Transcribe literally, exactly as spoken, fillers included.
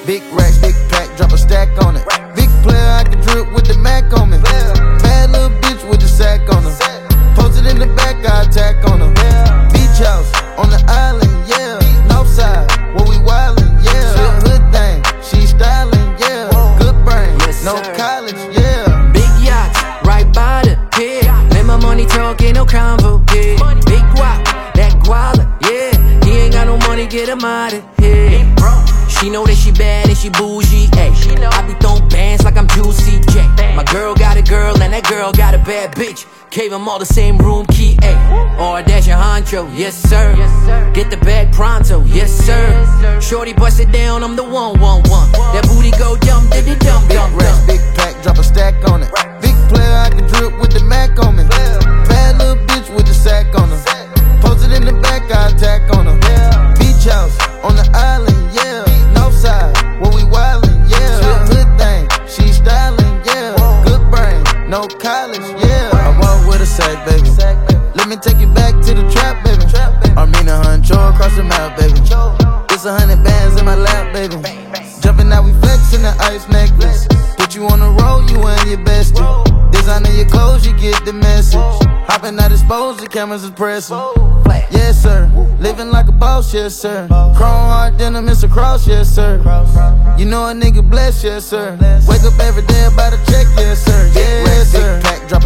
Big racks, big pack, drop a stack on it. Big player, I can drip with the Mac on me. Bad little bitch with the sack on her. Posted in the back, I attack on her. Beach house on the island, yeah. Northside, where we wildin', yeah. She a hood thing, she stylin', yeah. Good brain, no college, yeah. Big yachts, right by the pier. Let my money talk, ain't no convo, yeah. Big guap, that guala, yeah. He ain't got no money, get him out of here. She know that she bad and she bougie, ayy. I be throwing bands like I'm Juicy J. My girl got a girl and that girl got a bad bitch. Gave them all the same room key, ayy. Or that's your honcho, yes sir. Get the bag pronto, yes sir. Shorty bust it down, I'm the one, one, one. That booty go jump, did it jump, Big jump, racks, jump. big pack, drop a stack on it. Big player, I can drip with the Mac on me. Bad little bitch with the sack on her. Posted in the back, I attack on her. Beach house on the island, yeah. Northside, where we wildin', yeah. She a hood thing, she stylin', yeah. Good brain, no college, yeah. I walk with a sack, baby. Let me take you back to the trap, baby. Armina Huncho across the map, baby. It's a hundred bands in my lap, baby. Jumping out, we flexin' the ice necklace. Put you on the road, you and your bestie. Designer your clothes, you get the message. Hopping out exposed, the cameras is pressing. Yes, sir. Living like a boss, yes, sir. Chrome heart denim, Mister Cross, yes, sir. You know a nigga blessed, yes, sir. Wake up every day about a check, yes, sir. Yes, sir. Big pack, drop